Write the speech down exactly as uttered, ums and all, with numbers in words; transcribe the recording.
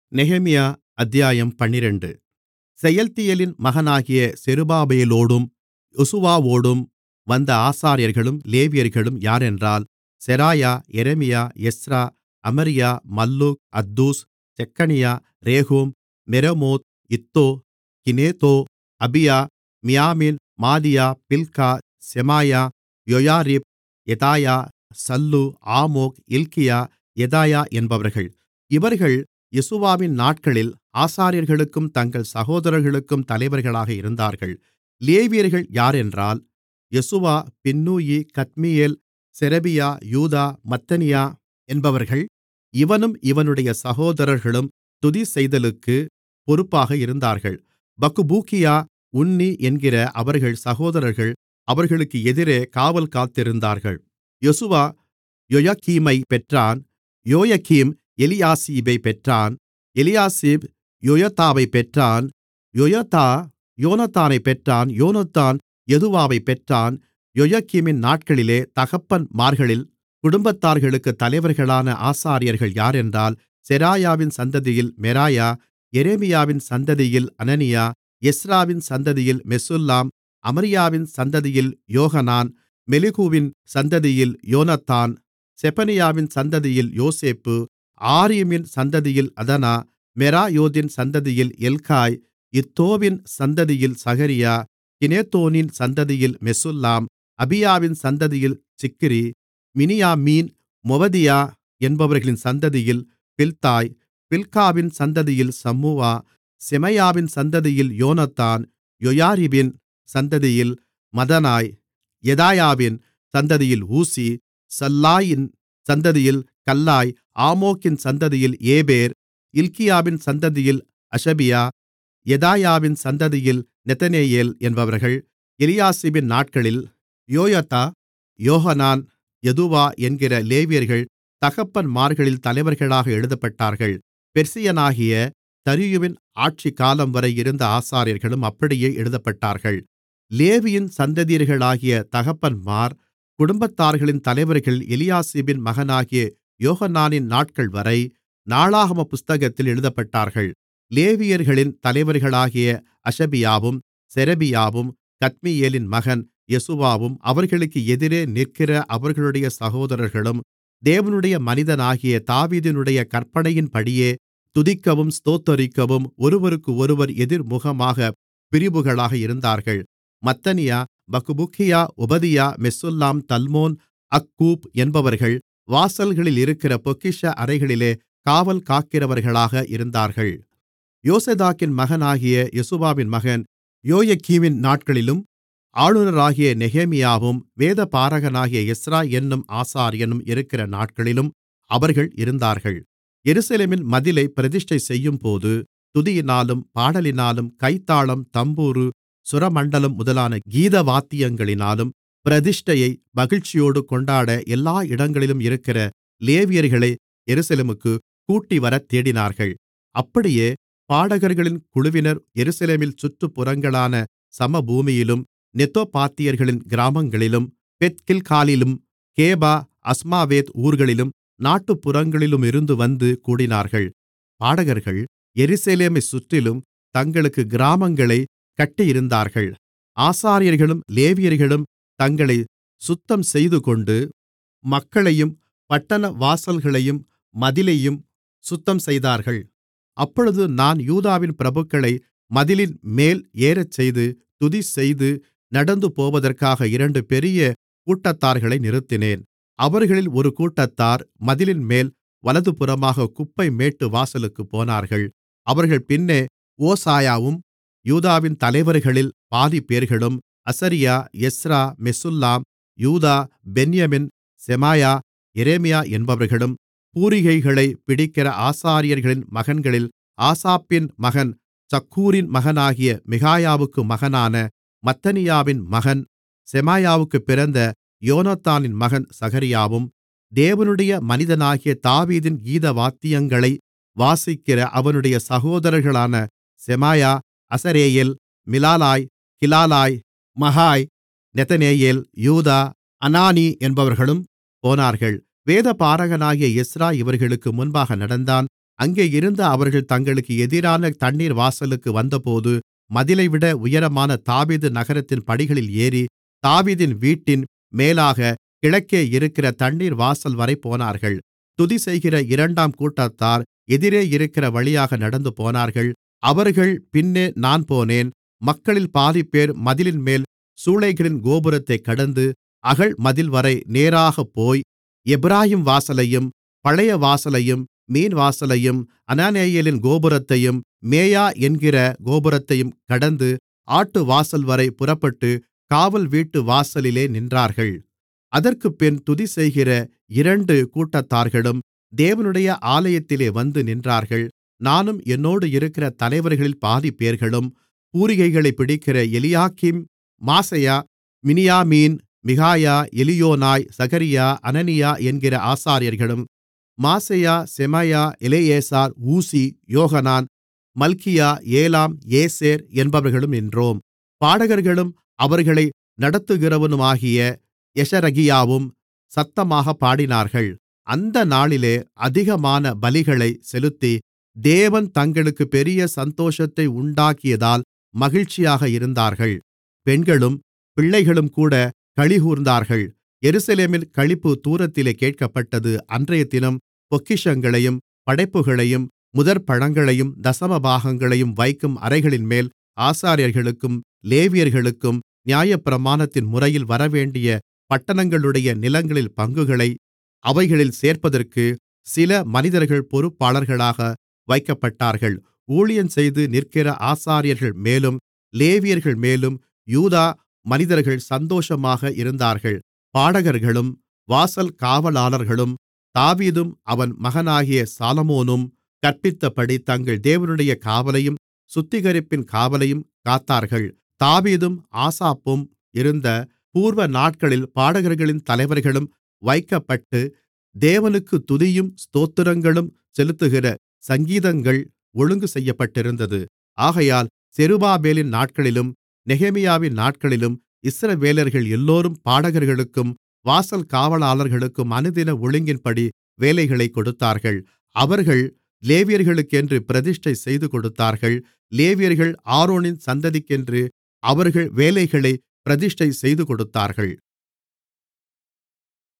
நெகேமியா அத்தியாயம் பன்னிரண்டு. செயல்தியேலின் மகனாகிய செருபாபேலோடும் யெசுவாவோடும் வந்த ஆசாரியர்களும் லேவியர்களும் யாரென்றால், Seraiah, Jeremiah, Ezra, Amariah, Malluch, Hattush, Shecaniah, Rehum, Meremoth, Iddo, Ginnetho, Abijah, மியாமின், Maadiah, Bilgah, Shemaiah, Joiarib, Jedaiah, Sallu, Amok, இல்க்கியா, யெதாயா என்பவர்கள். இவர்கள் யெசுவாவின் நாட்களில் ஆசாரியர்களுக்கும் தங்கள் சகோதரர்களுக்கும் தலைவர்களாக இருந்தார்கள். லேவியர்கள் யாரென்றால், யெசுவா, பின்னூயி, கத்மியேல், செரெபியா, யூதா, மத்தனியா என்பவர்கள். இவனும் இவனுடைய சகோதரர்களும் துதி செய்தலுக்குப் பொறுப்பாக இருந்தார்கள். பக்பூக்கியா, உன்னி என்கிற அவர்கள் சகோதரர்கள் அவர்களுக்கு எதிரே காவல் காத்திருந்தார்கள். யெசுவா யோயக்கீமைப் பெற்றான். யோயக்கீம் எலியாசிபைப் பெற்றான். எலியாசிப் யோயதாவைப் பெற்றான். யோயதா யோனத்தானைப் பெற்றான். யோனத்தான் யதுவாவைப் பெற்றான். யோயக்கீமின் நாட்களிலே தகப்பன்மார்களில் குடும்பத்தார்களுக்குத் தலைவர்களான ஆசாரியர்கள் யாரென்றால், செராயாவின் சந்ததியில் மெராயா, எரேமியாவின் சந்ததியில் அனனியா, எஸ்றாவின் சந்ததியில் மெசுல்லாம், அமரியாவின் சந்ததியில் யோகனான், மெலிகுவின் சந்ததியில் யோனத்தான், செபனியாவின் சந்ததியில் யோசேப்பு, ஆரீமின் சந்ததியில் அதனா, மெராயோதின் சந்ததியில் எல்காய், இத்தோவின் சந்ததியில் சகரியா, கினேத்தோனின் சந்ததியில் மெசுல்லாம், அபியாவின் சந்ததியில் சிக்ரி, மினியாமீன், மொவதியா என்பவர்களின் சந்ததியில் பில்தாய், பில்காவின் சந்ததியில் சம்முவா, செமாயாவின் சந்ததியில் யோனத்தான், யோயாரிபின் சந்ததியில் மதனாய், யெதாயாவின் சந்ததியில் ஊசி, சல்லாயின் சந்ததியில் கல்லாய், ஆமோக்கின் சந்ததியில் ஏபேர், இல்க்கியாவின் சந்ததியில் அஷபியா, யெதாயாவின் சந்ததியில் நெதனெயேல் என்பவர்கள். எலியாசிபின் நாட்களில் யோயதா, யோகனான், யதுவா என்கிற லேவியர்கள் தகப்பன்மார்களில் தலைவர்களாக எழுதப்பட்டார்கள். பெர்சியனாகிய தரியுவின் ஆட்சிக்காலம்வரை இருந்த ஆசாரியர்களும் அப்படியே எழுதப்பட்டார்கள். லேவியின் சந்ததியர்களாகிய தகப்பன்மார் குடும்பத்தார்களின் தலைவர்கள் எலியாசிபின் மகனாகிய யோகனானின் நாட்கள்வரை நாளாகம புத்தகத்தில் எழுதப்பட்டார்கள். லேவியர்களின் தலைவர்களாகிய அஷபியாவும் செரெபியாவும் கத்மியேலின் மகன் யெசுவாவும் அவர்களுக்கு எதிரே நிற்கிற அவர்களுடைய சகோதரர்களும் தேவனுடைய மனிதனாகிய தாவீதினுடைய கற்பனையின்படியே துதிக்கவும் ஸ்தோத்தரிக்கவும் ஒருவருக்கொருவர் எதிர்முகமாகப் பிரிவுகளாக இருந்தார்கள். மத்தனியா, பக்பூக்கியா, ஒபதியா, மெசுல்லாம், தல்மோன், அக்கூப் என்பவர்கள் வாசல்களில் இருக்கிற பொக்கிஷ அறைகளிலே காவல் காக்கிறவர்களாக இருந்தார்கள். யோசதாக்கின் மகனாகிய யெசுவாவின் மகன் யோயக்கீமின் நாட்களிலும் ஆளுநராகிய நெகேமியாவும் வேதபாரகனாகிய எஸ்றா என்னும் ஆசாரியனும் இருக்கிற நாட்களிலும் அவர்கள் இருந்தார்கள். எருசலேமின் மதிலைப் பிரதிஷ்டை செய்யும்போது துதியினாலும் பாடலினாலும் கைத்தாளம், தம்புரு, சுரமண்டலம் முதலான கீதவாத்தியங்களினாலும் பிரதிஷ்டையை மகிழ்ச்சியோடு கொண்டாட எல்லா இடங்களிலும் இருக்கிற லேவியர்களை எருசலேமுக்குக் கூட்டிவரத் தேடினார்கள். அப்படியே பாடகர்களின் குழுவினர் எருசலேமில் சுற்றுப்புறங்களான சமபூமியிலும் நெத்தோபாத்தியர்களின் கிராமங்களிலும் பெத்கில்காலிலும் கேபா, அஸ்மாவேத் ஊர்களிலும் நாட்டுப்புறங்களிலுமிருந்து வந்து கூடினார்கள். பாடகர்கள் எருசலேமைச் சுற்றிலும் தங்களுக்கு கிராமங்களைக் கட்டியிருந்தார்கள். ஆசாரியர்களும் லேவியர்களும் தங்களைச் சுத்தம் செய்துகொண்டு மக்களையும் பட்டண வாசல்களையும் மதிலையும் சுத்தம் செய்தார்கள். அப்பொழுது நான் யூதாவின் பிரபுக்களை மதிலின் மேல் ஏறச்செய்து துதிசெய்து நடந்து போவதற்காக இரண்டு பெரிய கூட்டத்தார்களை நிறுத்தினேன். அவர்களில் ஒரு கூட்டத்தார் மதிலின்மேல் வலதுபுறமாக குப்பை மேட்டு வாசலுக்குப் போனார்கள். அவர்கள் பின்னே ஓசாயாவும் யூதாவின் தலைவர்களில் பாதிப்பேர்களும் அசரியா, எஸ்றா, மெசுல்லாம், யூதா, பென்யமீன், செமாயா, எரேமியா என்பவர்களும் பூரிகைகளைப் பிடிக்கிற ஆசாரியர்களின் மகன்களில் ஆசாப்பின் மகன் சக்கூரின் மகனாகிய மிகாயாவுக்கு மகனான மத்தனியாவின் மகன் செமாயாவுக்குப் பிறந்த யோனத்தானின் மகன் சகரியாவும் தேவனுடைய மனிதனாகிய தாவீதின் கீதவாத்தியங்களை வாசிக்கிற அவனுடைய சகோதரர்களான செமாயா, அசரேயேல், மிலாலாய், கிலாலாய், மகாய், நெதனெயேல், யூதா, அனானி என்பவர்களும் போனார்கள். வேதபாரகனாகிய எஸ்றா இவர்களுக்கு முன்பாக நடந்தான். அங்கே இருந்து அவர்கள் தங்களுக்கு எதிரான தண்ணீர் வாசலுக்கு வந்தபோது மதிலைவிட உயரமான தாவீது நகரத்தின் படிகளில் ஏறி தாவீதின் வீட்டின் மேலாக கிழக்கே இருக்கிற தண்ணீர் வாசல்வரை போனார்கள். துதிசெய்கிற இரண்டாம் கூட்டத்தார் எதிரே இருக்கிற வழியாக நடந்து போனார்கள். அவர்கள் பின்னே நான் போனேன். மக்களில் பாதிப்பேர் மதிலின்மேல் சூளைகளின் கோபுரத்தைக் கடந்து அகல் மதில்வரை நேராகப் போய் எப்பிராயீம் வாசலையும் பழைய வாசலையும் மீன்வாசலையும் அனானெயேலின் கோபுரத்தையும் மேயா என்கிற கோபுரத்தையும் கடந்து ஆட்டுவாசல்வரை புறப்பட்டு காவல் வீட்டு வாசலிலே நின்றார்கள். அதற்குப்பின் துதிசெய்கிற இரண்டு கூட்டத்தார்களும் தேவனுடைய ஆலயத்திலே வந்து நின்றார்கள். நானும் என்னோடு இருக்கிற தலைவர்களில் பாதிப்பேர்களும் பூரிகைகளைப் பிடிக்கிற எலியாக்கீம், மாசெயா, மினியாமீன், மிகாயா, எலியோனாய், சகரியா, அனனியா என்கிற ஆசாரியர்களும் மாசெயா, செமாயா, எலெயாசார், ஊசி, யோகனான், மல்கியா, ஏலாம், ஏசேர் என்பவர்களும் நின்றோம். பாடகர்களும் அவர்களை நடத்துகிறவனுமாகிய யெஷரகியாவும் சத்தமாகப் பாடினார்கள். அந்த நாளிலே அதிகமான பலிகளைச் செலுத்தி தேவன் தங்களுக்குப் பெரிய சந்தோஷத்தை உண்டாக்கியதால் மகிழ்ச்சியாக இருந்தார்கள். பெண்களும் பிள்ளைகளும்கூட களிகூர்ந்தார்கள். எருசலேமில் களிப்பு தூரத்திலே கேட்கப்பட்டது. அன்றையதினம் பொக்கிஷங்களையும் படைப்புகளையும் முதற்பழங்களையும் தசமபாகங்களையும் வைக்கும் அறைகளின்மேல் ஆசாரியர்களுக்கும் லேவியர்களுக்கும் நியாயப்பிரமாணத்தின் முறையில் வரவேண்டிய பட்டணங்களுடைய நிலங்களில் பங்குகளை அவைகளில் சேர்ப்பதற்கு சில மனிதர்கள் பொறுப்பாளர்களாக வைக்கப்பட்டார்கள். ஊழியஞ்செய்து நிற்கிற ஆசாரியர்கள் மேலும் லேவியர்கள் மேலும் யூதா மனிதர்கள் சந்தோஷமாக இருந்தார்கள். பாடகர்களும் வாசல் காவலாளர்களும் தாவீதும் அவன் மகனாகிய சாலொமோனும் கற்பித்தபடி தங்கள் தேவனுடைய காவலையும் சுத்திகரிப்பின் காவலையும் காத்தார்கள். தாவீதும் ஆசாப்பும் இருந்த பூர்வ நாட்களில் பாடகர்களின் தலைவர்களும் வைக்கப்பட்டு தேவனுக்கு துதியும் ஸ்தோத்திரங்களும் செலுத்துகிற சங்கீதங்கள் ஒழுங்கு செய்யப்பட்டிருந்தது. ஆகையால் செருபாபேலின் நாட்களிலும் நெகேமியாவின் நாட்களிலும் இஸ்ரவேலர்கள் எல்லோரும் பாடகர்களுக்கும் வாசல் காவலாளர்களுக்கும் அனுதின ஒழுங்கின்படி வேலைகளைக் கொடுத்தார்கள். அவர்கள் லேவியர்களுக்கென்று பிரதிஷ்டை செய்து கொடுத்தார்கள். லேவியர்கள் ஆரோனின் சந்ததிக்கென்று அவர்கள் வேலைகளை பிரதிஷ்டை செய்து கொடுத்தார்கள்.